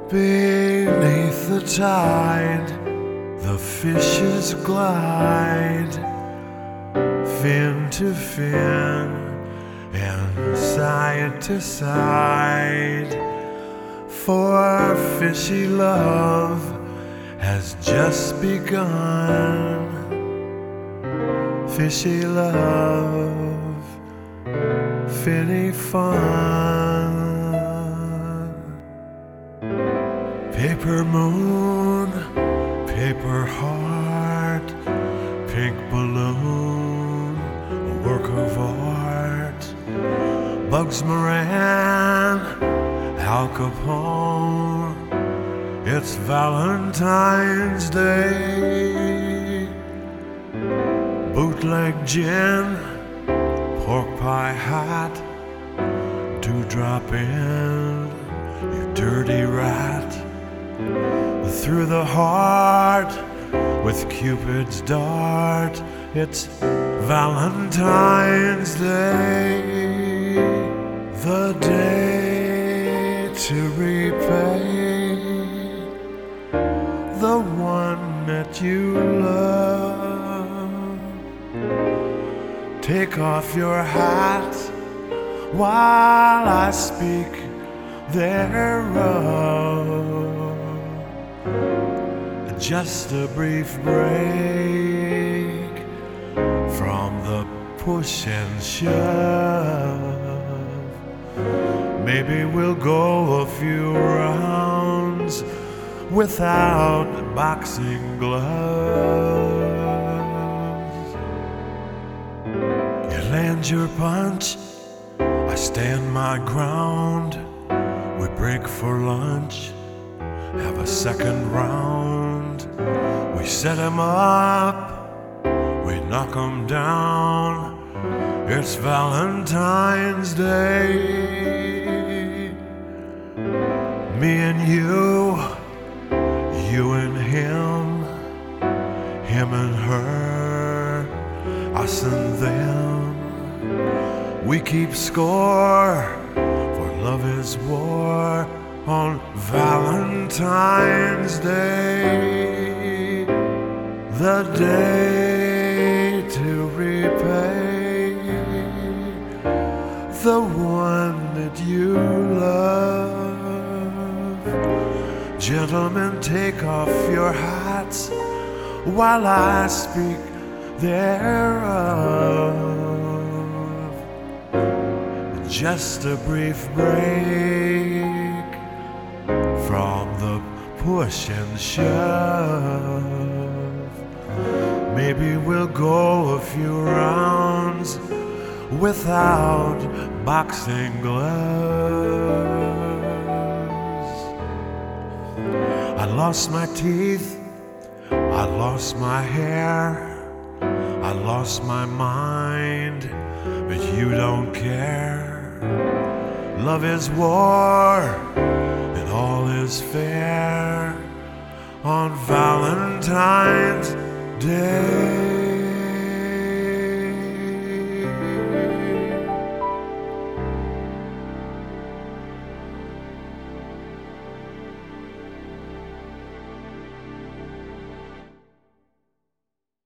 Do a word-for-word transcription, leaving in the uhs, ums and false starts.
Beneath the tide, the fishes glide, fin to fin, and side to side. For fishy love has just begun. Fishy love, finny fun. Paper moon, paper heart, pink balloon, a work of art. Bugs Moran, Al Capone, it's Valentine's Day. Bootleg gin, pork pie hat, dewdrop in, you dirty rat. Through the heart, with Cupid's dart, it's Valentine's Day. The day to repay the one that you love. Take off your hat while I speak thereof. Just a brief break from the push and shove. Maybe we'll go a few rounds without boxing gloves. You land your punch, I stand my ground. We break for lunch, have a second round. We set 'em up, we knock 'em down. It's Valentine's Day. Me and you, you and him, him and her, us and them. We keep score, for love is war on Valentine's Day. The day to repay the one that you love. Gentlemen, take off your hats while I speak thereof. Just a brief break from the push and shove. Maybe we'll go a few rounds without boxing gloves. I lost my teeth, I lost my hair, I lost my mind, but you don't care. Love is war and all is fair on Valentine's Day.